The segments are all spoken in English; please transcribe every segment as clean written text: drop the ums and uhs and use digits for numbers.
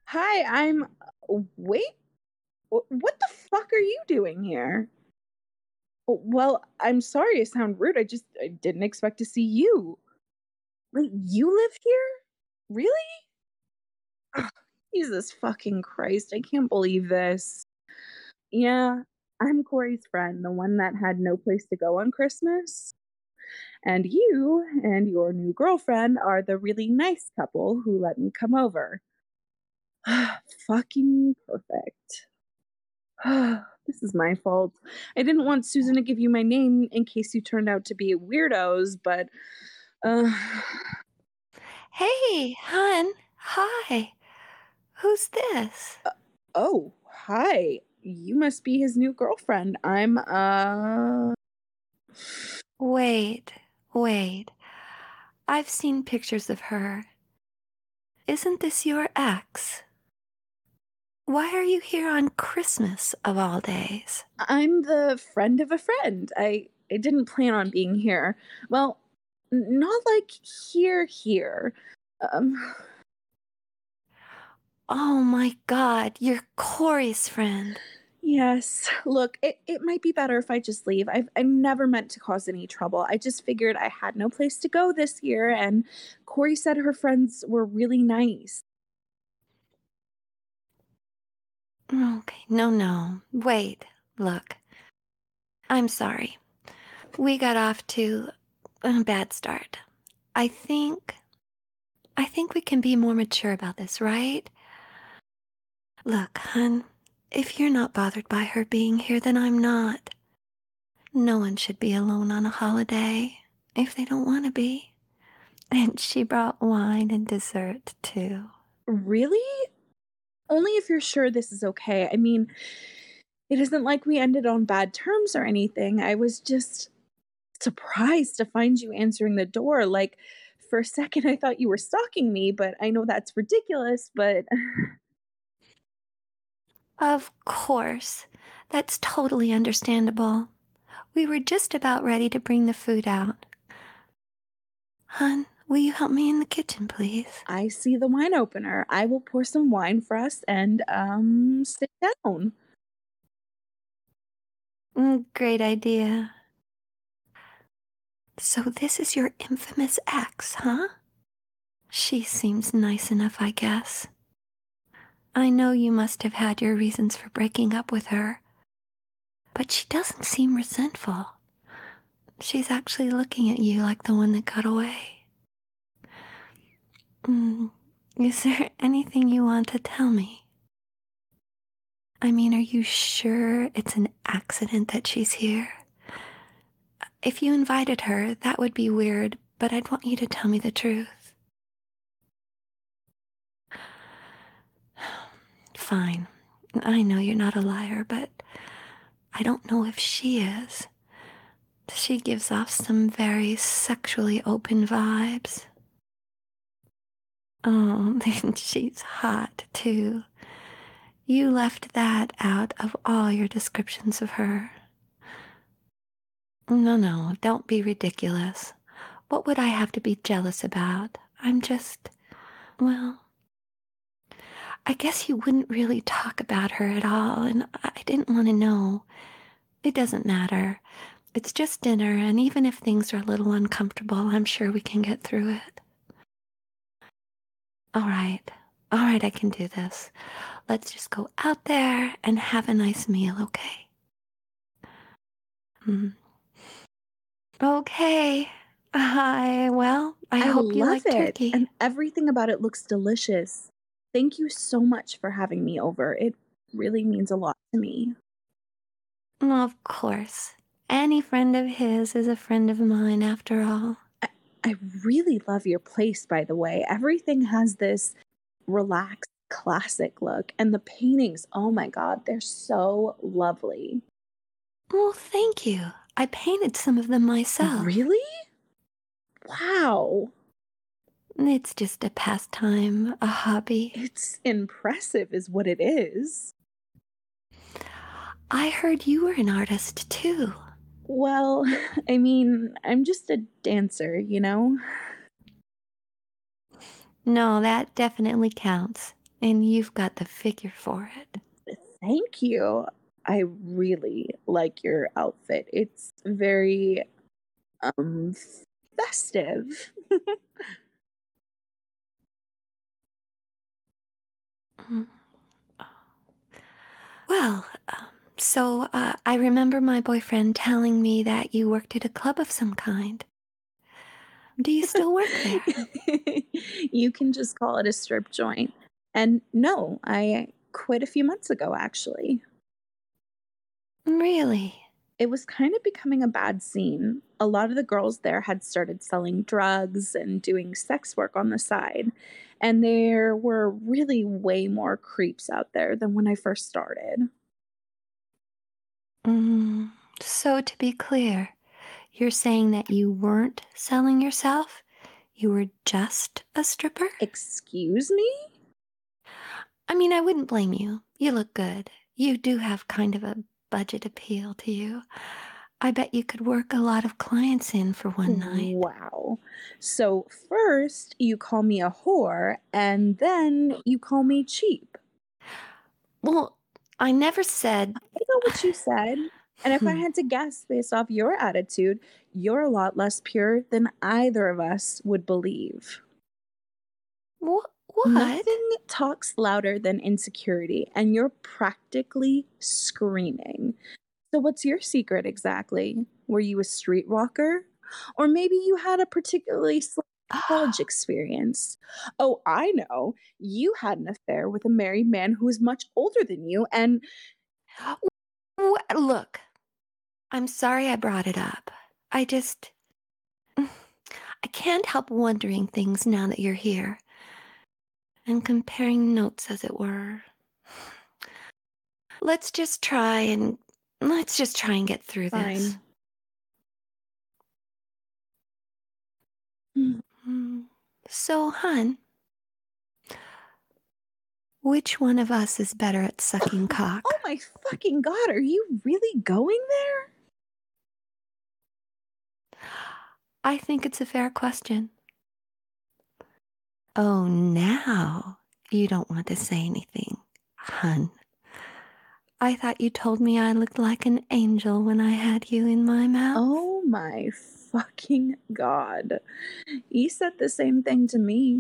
Hi, wait, what the fuck are you doing here? Well, I'm sorry I sound rude. I didn't expect to see you. Wait, you live here? Really? Ugh, Jesus fucking Christ, I can't believe this. Yeah, I'm Corey's friend, the one that had no place to go on Christmas. And you and your new girlfriend are the really nice couple who let me come over. Fucking perfect. This is my fault. I didn't want Susan to give you my name in case you turned out to be weirdos, but uh Hey, hun. Hi. Who's this? oh, hi. You must be his new girlfriend. Wait, wait. I've seen pictures of her. Isn't this your ex? Why are you here on Christmas of all days? I'm the friend of a friend. I didn't plan on being here. Well, not like here. Um Oh my god, you're Corey's friend. Yes. Look, it might be better if I just leave. I never meant to cause any trouble. I just figured I had no place to go this year, and Corey said her friends were really nice. Okay, no. Wait, look. I'm sorry. We got off to a bad start. I think I think we can be more mature about this, right? Look, hun, if you're not bothered by her being here, then I'm not. No one should be alone on a holiday if they don't want to be. And she brought wine and dessert, too. Really? Only if you're sure this is okay. I mean, it isn't like we ended on bad terms or anything. I was just surprised to find you answering the door. Like, for a second, I thought you were stalking me, but I know that's ridiculous, but Of course. That's totally understandable. We were just about ready to bring the food out. Hun, will you help me in the kitchen, please? I see the wine opener. I will pour some wine for us and, sit down. Great idea. So this is your infamous ex, huh? She seems nice enough, I guess. I know you must have had your reasons for breaking up with her, but she doesn't seem resentful. She's actually looking at you like the one that got away. Mm, is there anything you want to tell me? I mean, are you sure it's an accident that she's here? If you invited her, that would be weird, but I'd want you to tell me the truth. Fine. I know you're not a liar, but I don't know if she is. She gives off some very sexually open vibes. Oh, and she's hot, too. You left that out of all your descriptions of her. No, don't be ridiculous. What would I have to be jealous about? Well, I guess you wouldn't really talk about her at all, and I didn't want to know. It doesn't matter. It's just dinner, and even if things are a little uncomfortable, I'm sure we can get through it. All right, all right, I can do this. Let's just go out there and have a nice meal, okay? Hmm. Okay. I I hope you love like it, turkey. and everything about it looks delicious. Thank you so much for having me over. It really means a lot to me. Of course. Any friend of his is a friend of mine after all. I I really love your place, by the way. Everything has this relaxed, classic look, and the paintings, oh my god, they're so lovely. Well, thank you. I painted some of them myself. Really? Wow. It's just a pastime, a hobby. It's impressive is what it is. I heard you were an artist too. Well, I mean, I'm just a dancer, you know? No, that definitely counts. and you've got the figure for it. Thank you. I really like your outfit. It's very um festive. Mm. Well, I remember my boyfriend telling me that you worked at a club of some kind. Do you still work there? You can just call it a strip joint. And no, I quit a few months ago actually. Really? It was kind of becoming a bad scene. A lot of the girls there had started selling drugs and doing sex work on the side. And there were really way more creeps out there than when I first started. Mm, so, to be clear, you're saying that you weren't selling yourself? You were just a stripper? Excuse me? I mean, I wouldn't blame you. You look good. You do have kind of a budget appeal to you. I bet you could work a lot of clients in for one night. Wow. So first you call me a whore and then you call me cheap. Well, I never said. I know what you said. And if I Hmm. had to guess based off your attitude, you're a lot less pure than either of us would believe. What? Nothing talks louder than insecurity, and you're practically screaming. So, what's your secret exactly? Were you a streetwalker? Or maybe you had a particularly slow college experience. Oh, I know. You had an affair with a married man who was much older than you, and Look, I'm sorry I brought it up. I just. I can't help wondering things now that you're here and comparing notes, as it were. Let's just try and let's just try and get through this. fine. Mm. Hmm. So, hun, which one of us is better at sucking cock? Oh my fucking god, are you really going there? I think it's a fair question. Oh, now you don't want to say anything, hun. I thought you told me I looked like an angel when I had you in my mouth. Oh my fucking god. You said the same thing to me.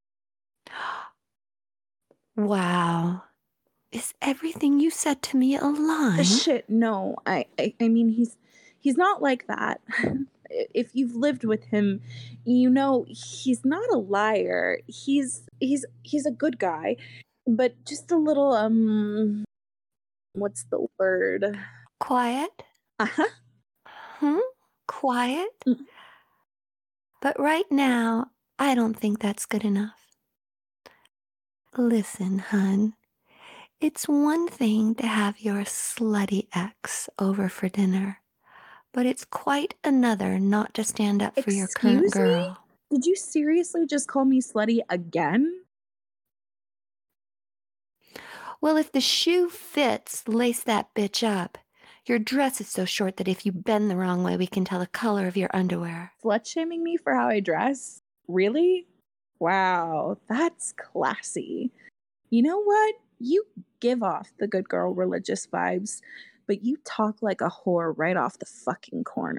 Wow. Is everything you said to me a lie? Shit, no. I mean he's not like that. If you've lived with him, you know he's not a liar. He's a good guy, but just a little what's the word? Quiet? Uh-huh. Hmm? Quiet? Mm. But right now, I don't think that's good enough. Listen, hun, it's one thing to have your slutty ex over for dinner, but it's quite another not to stand up for your current Excuse me? girl. Did you seriously just call me slutty again? Well, if the shoe fits, lace that bitch up. Your dress is so short that if you bend the wrong way, we can tell the color of your underwear. Slut shaming me for how I dress? Really? Wow, that's classy. You know what? You give off the good girl religious vibes, but you talk like a whore right off the fucking corner.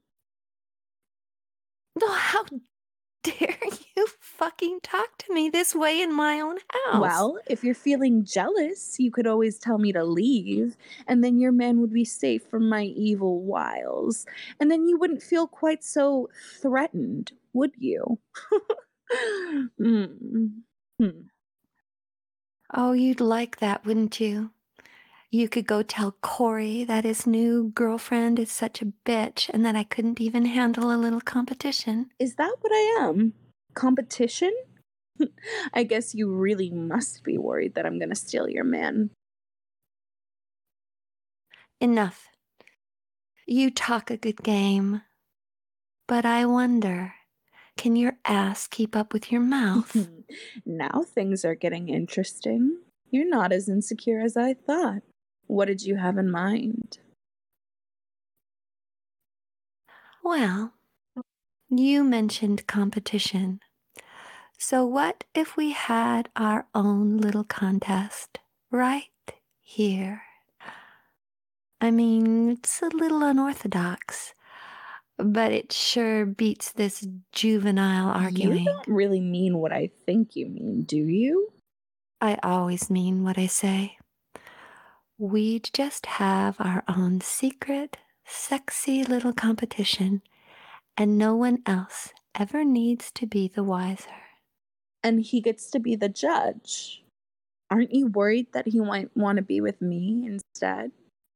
Oh, how dare you fucking talk to me this way in my own house? Well, if you're feeling jealous, you could always tell me to leave, and then your man would be safe from my evil wiles. And then you wouldn't feel quite so threatened, would you? Mm. Hmm. Oh, you'd like that, wouldn't you? You could go tell Corey that his new girlfriend is such a bitch and that I couldn't even handle a little competition. Is that what I am? Competition? I guess you really must be worried that I'm gonna steal your man. Enough. You talk a good game. But I wonder, can your ass keep up with your mouth? Now things are getting interesting. You're not as insecure as I thought. What did you have in mind? Well, you mentioned competition. So, what if we had our own little contest right here? I mean, it's a little unorthodox, but it sure beats this juvenile You arguing. don't really mean what I think you mean, do you? I always mean what I say. We'd just have our own secret, sexy little competition, and no one else ever needs to be the wiser. And he gets to be the judge. Aren't you worried that he might want to be with me instead?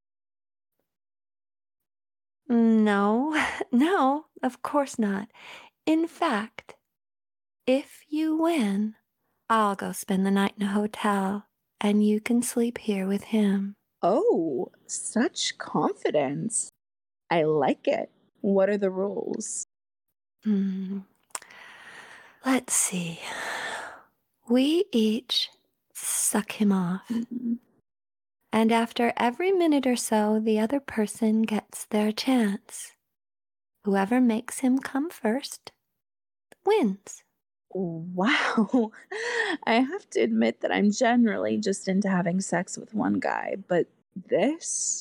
No, no, of course not. In fact, if you win, I'll go spend the night in a hotel and you can sleep here with him. Oh, such confidence. I like it. What are the rules? Hmm. Let's see. We each suck him off. Mhm. And after every minute or so, the other person gets their chance. Whoever makes him come first wins. Wow. I have to admit that I'm generally just into having sex with one guy, but this,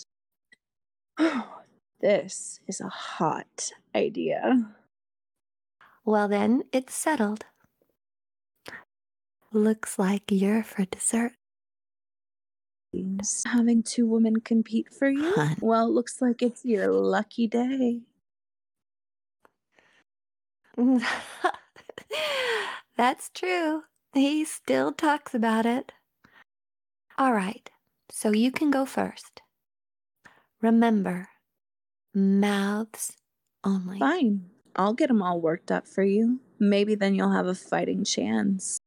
this is a hot idea. Well, then it's settled. Looks like you're for dessert. Having two women compete for you? Hun. Well, looks like it's your lucky day. That's true. He still talks about it. All right, so you can go first. Remember, mouths only. Fine. I'll get them all worked up for you. Maybe then you'll have a fighting chance.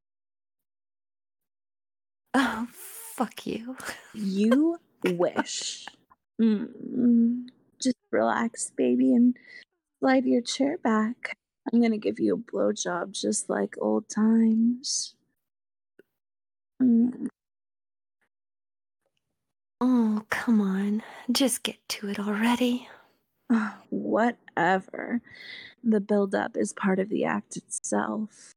Oh, fuck you. You wish. Just relax, baby, and slide your chair back. I'm gonna give you a blowjob just like old times. Mm. Oh, come on. Just get to it already. Whatever. The build-up is part of the act itself.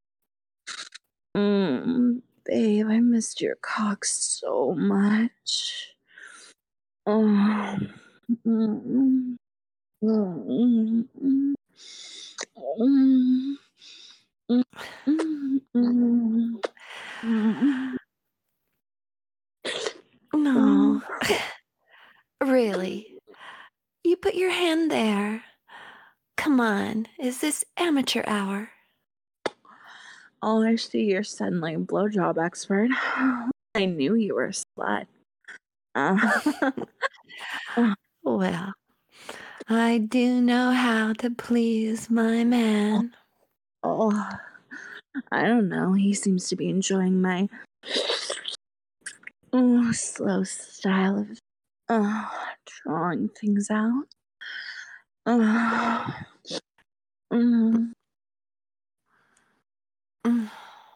Babe, I missed your cock so much. Oh. Mm. Mm. Mm. Mm. Mm. Mm. Mm. No. Really? You put your hand there. Come on, is this amateur hour? Oh, I see you're suddenly a blowjob expert. I knew you were a slut. Uh, Well, I do know how to please my man. oh, I don't know. He seems to be enjoying my slow style of drawing things out. Uh, mm, Mm.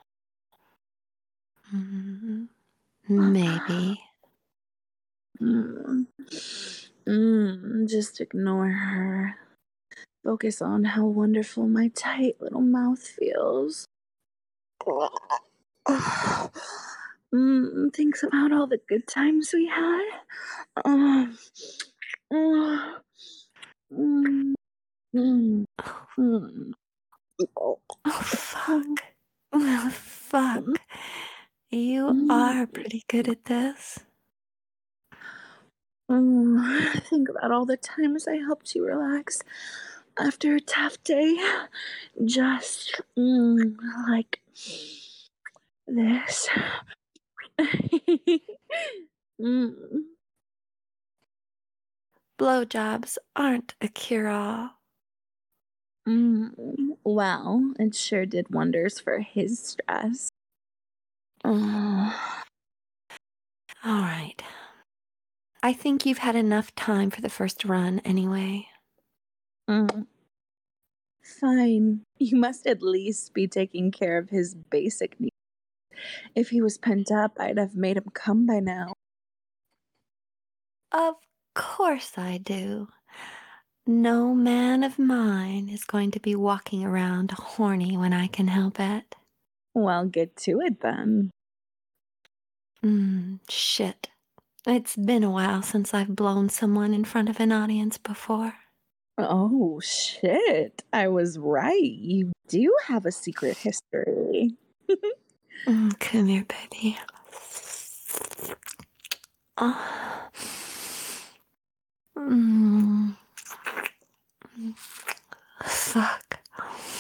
Mm, maybe. mm, just ignore her. Focus on how wonderful my tight little mouth feels. Thinks about all the good times we had. Um, mm, mm, mm, mm. Oh, Oh, fuck. Well, mm, fuck. You mm, are pretty good at this. Think about all the times I helped you relax after a tough day. Just like this. mm, Blowjobs aren't a cure-all. well, it sure did wonders for his stress. Oh, All right. I think you've had enough time for the first run anyway. mm, fine. You must at least be taking care of his basic needs. If he was pent up, I'd have made him come by now. Of course I do. No man of mine is going to be walking around horny when I can help it. Well, get to it then. Shit. It's been a while since I've blown someone in front of an audience before. Oh, shit. I was right. You do have a secret history. Come here, baby. Oh. Fuck.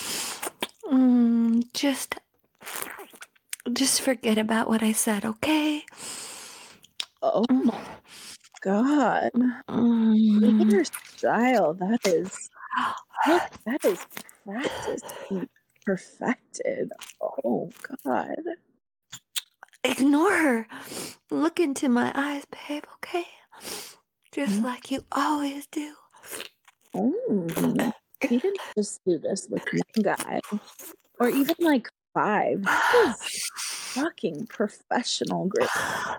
Just forget about what I said, okay? Oh my god. Look at your style. Look, that is practiced and perfected. Oh god. Ignore her. Look into my eyes, babe, okay? Just like you always do. Oh, you didn't just do this with one guy. Or even like 5. This is fucking professional grade.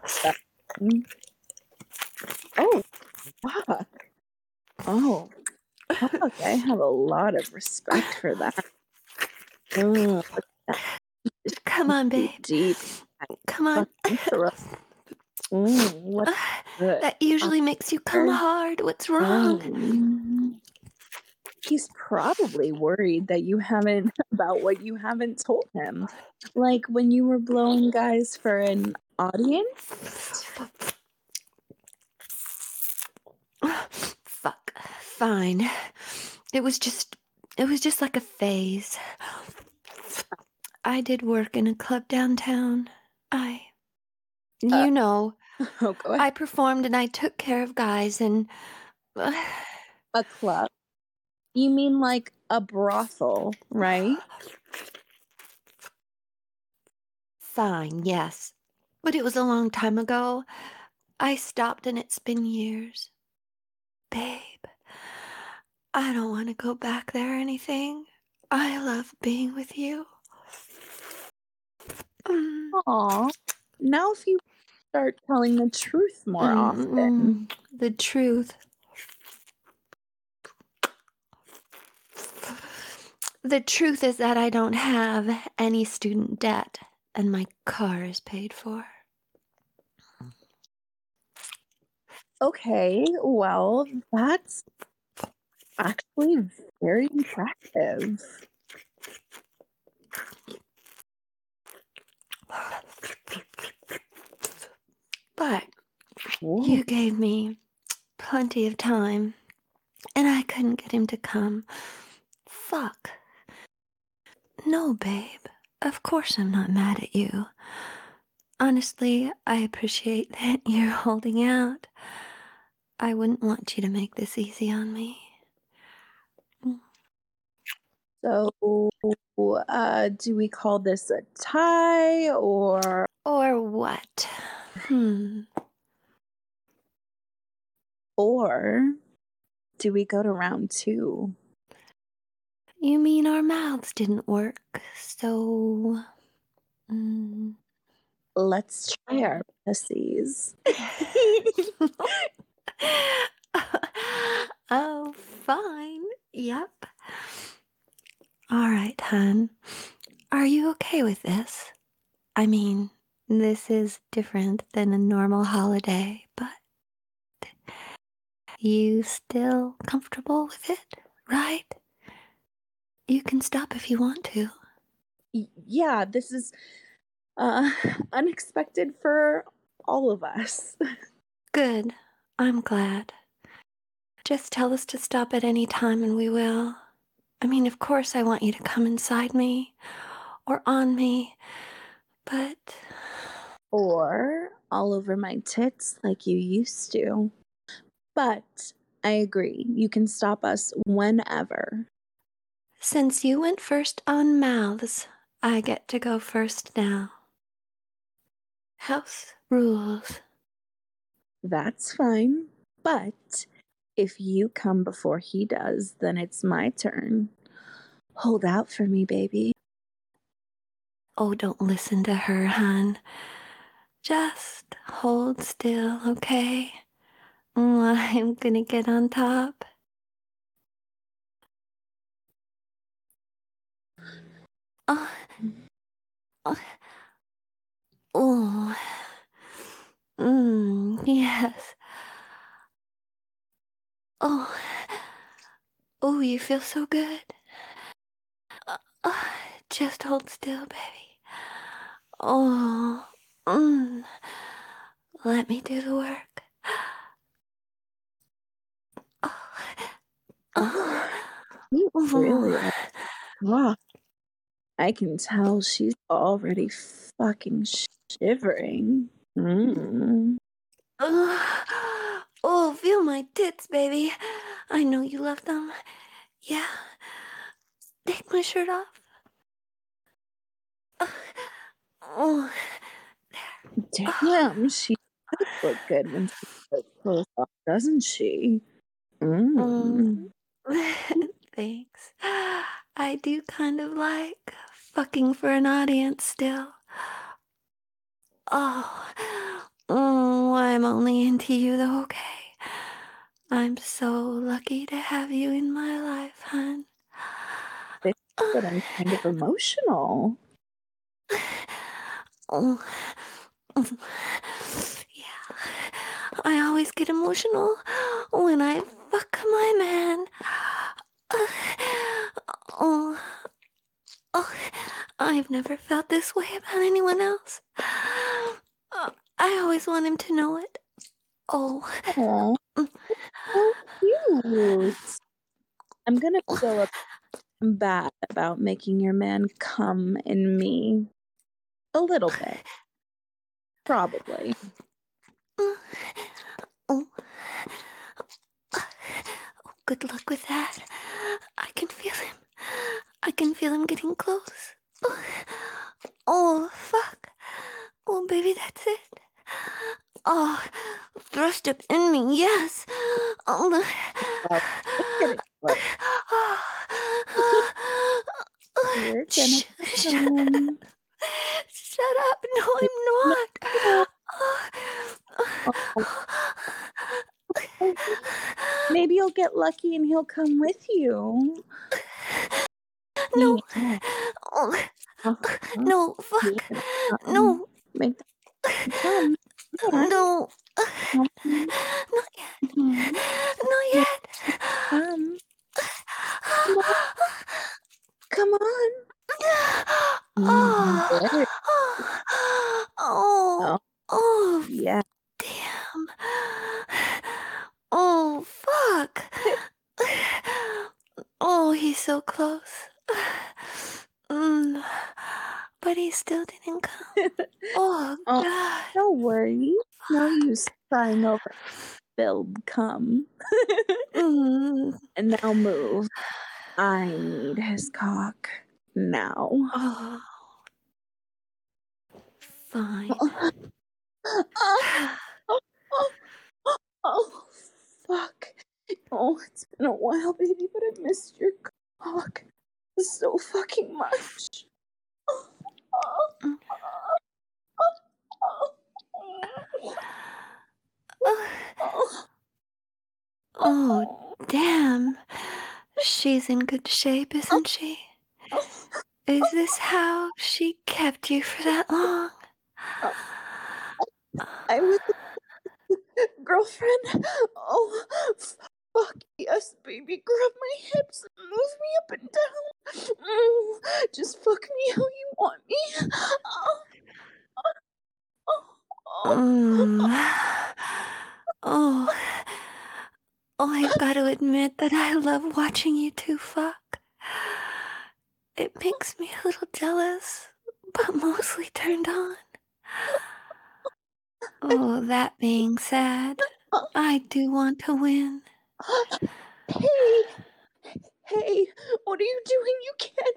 Oh, fuck. Oh, fuck. I have a lot of respect for that. Ugh, Come on, babe. deep. Come on. What's good? That usually makes you come hard. What's wrong? He's probably worried that you haven't about what you haven't told him. Like when you were blowing guys for an audience? Fuck. Fine. It was just like a phase. I did work in a club downtown. You know, Oh, go ahead. I performed and I took care of guys and... A club? You mean like a brothel, right? Fine, yes. But it was a long time ago. I stopped and it's been years. Babe, I don't want to go back there or anything. I love being with you. Aw. Now if you start telling the truth more often. The truth. The truth is that I don't have any student debt and my car is paid for. Okay, well, that's actually very impressive. But Ooh. you gave me plenty of time and I couldn't get him to come. Fuck. No, babe. Of course I'm not mad at you. Honestly, I appreciate that you're holding out. I wouldn't want you to make this easy on me. So, do we call this a tie or... Or what? Or do we go to round 2? You mean our mouths didn't work, so... Let's try our pussies. Oh, fine. Yep. All right, hun. Are you okay with this? I mean, this is different than a normal holiday, but you still comfortable with it, right? You can stop if you want to. Yeah, this is unexpected for all of us. Good. I'm glad. Just tell us to stop at any time and we will. I mean, of course I want you to come inside me or on me, but... Or all over my tits like you used to. But I agree, you can stop us whenever. Since you went first on mouths, I get to go first now. House rules. That's fine. But if you come before he does, then it's my turn. Hold out for me, baby. Oh, don't listen to her, hon. Just hold still, okay? I'm gonna get on top. Oh. Yes. Oh. Oh, you feel so good. Uh, just hold still, baby. Oh. Mm. Let me do the work. Oh. You really Oh. are. Wow. I can tell she's already fucking shivering. Oh, feel my tits, baby. I know you love them. Yeah. Take my shirt off. Oh. Damn, she does look good when she puts clothes off, doesn't she? Mm. Thanks. I do kind of like fucking for an audience still. Oh, I'm only into you though, okay? I'm so lucky to have you in my life, hon. But I'm kind of emotional. Oh, yeah. I always get emotional when I fuck my man. Oh, oh, I've never felt this way about anyone else. I always want him to know it. Oh. Aw, so cute. I'm gonna feel bad about making your man come in me. A little bit. Probably. Oh. Good luck with that. I can feel him. I can feel him getting close. Oh, fuck. Oh, baby, that's it. Oh, thrust up in me, yes. Oh, Well, it's getting close. You're gonna Shut come. up. No, I'm No, not. oh, maybe you'll get lucky and he'll come with you. No. Yeah. Oh, Uh-huh. no, You're fuck. gonna come. No. Make them come. Come on. No. Come. Not yet. Mhm. Not Make yet. them come. Come on. Come on. There. Oh, Oh, oh, yeah. damn. Oh, fuck. Oh, he's so close. But he still didn't come. Oh, Oh, God. don't worry. No use crying over spilled cum. Mm. And now move. I need his cock now. Oh, fine. Oh, fuck. Oh, it's been a while, baby, but I missed your cock so fucking much. Oh, damn. She's in good shape, isn't she? Is this how she kept you for that long? I was girlfriend. Oh, fuck yes, baby. Grab my hips and move me up and down. Just fuck me how you want me. Mm. Oh, I've got to admit that I love watching you two fuck. It makes me a little jealous, but mostly turned on. Oh, that being said, I do want to win. Hey, hey, what are you doing? You can't.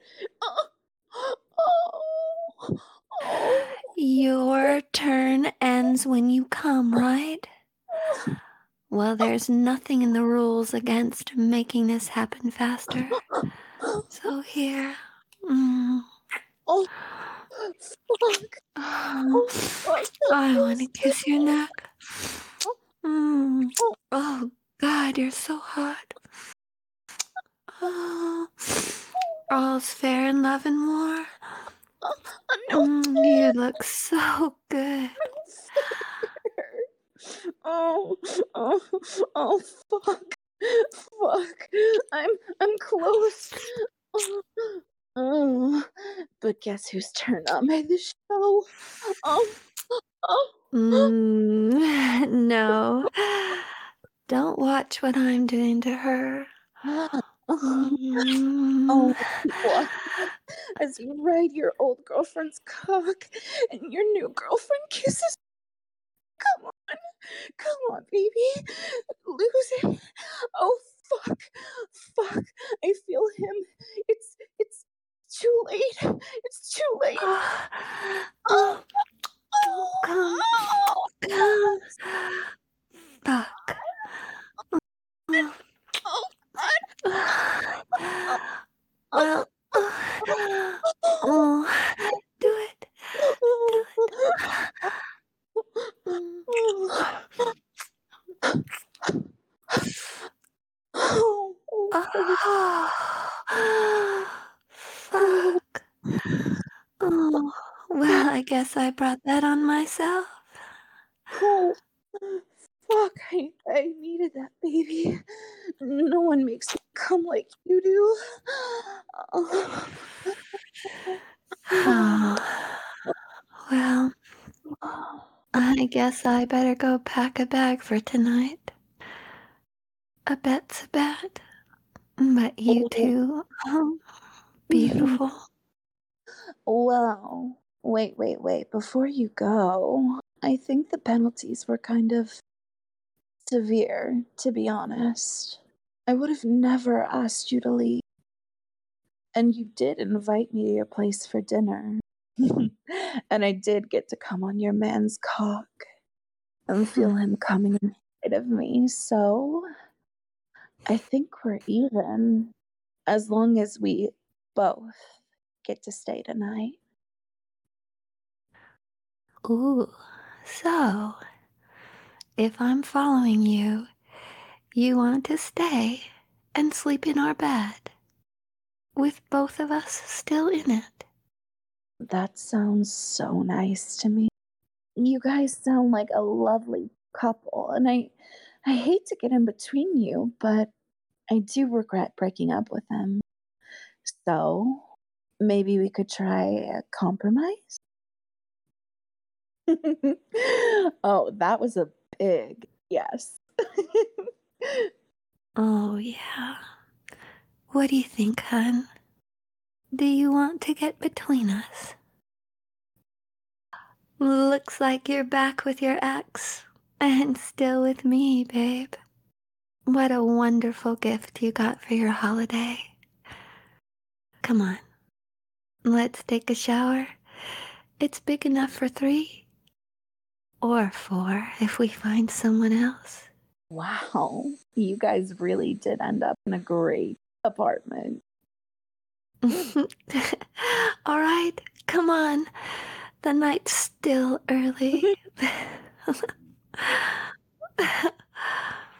Oh. Your turn ends when you come, right? Well, there's nothing in the rules against making this happen faster. So here. Oh, fuck. Oh, fuck. I want to kiss your neck. Oh, God, you're so hot. Oh, all's fair in love and war. No, look so good. Oh, oh, oh, fuck. Fuck. I'm close. Oh, oh. But guess whose turn on made the show? Oh, oh. No. Don't watch what I'm doing to her. Mm. Oh, keep watching as you ride your old girlfriend's cock and your new girlfriend kisses. Come on, come on, baby. Lose it. Oh, fuck. Fuck. I feel him. It's too late. It's too late. Oh, Oh, oh, come, oh, come. Fuck. Oh, oh, God. Oh, oh, well, oh, oh, do it. Do it. oh, oh, Oh, oh, fuck. Oh, well, I guess I brought that on myself. oh. Fuck, I needed that baby. No one makes me come like you do. Oh. Oh, well, I guess I better go pack a bag for tonight. A bet's a bet. But you two, beautiful. Well, wait. Before you go, I think the penalties were kind of severe, to be honest. I would have never asked you to leave. And you did invite me to your place for dinner. And I did get to come on your man's cock and feel him coming inside of me. So I think we're even as long as we both get to stay tonight. Ooh, so if I'm following you, you want to stay and sleep in our bed with both of us still in it. That sounds so nice to me. You guys sound like a lovely couple, and I hate to get in between you, but I do regret breaking up with him. So, maybe we could try a compromise? Oh, that was a big yes. Oh, yeah. What do you think, hun? Do you want to get between us? Looks like you're back with your ex and still with me, babe. What a wonderful gift you got for your holiday. Come on, let's take a shower. It's big enough for 3 or 4 if we find someone else. Wow, you guys really did end up in a great apartment. All right, come on. The night's still early.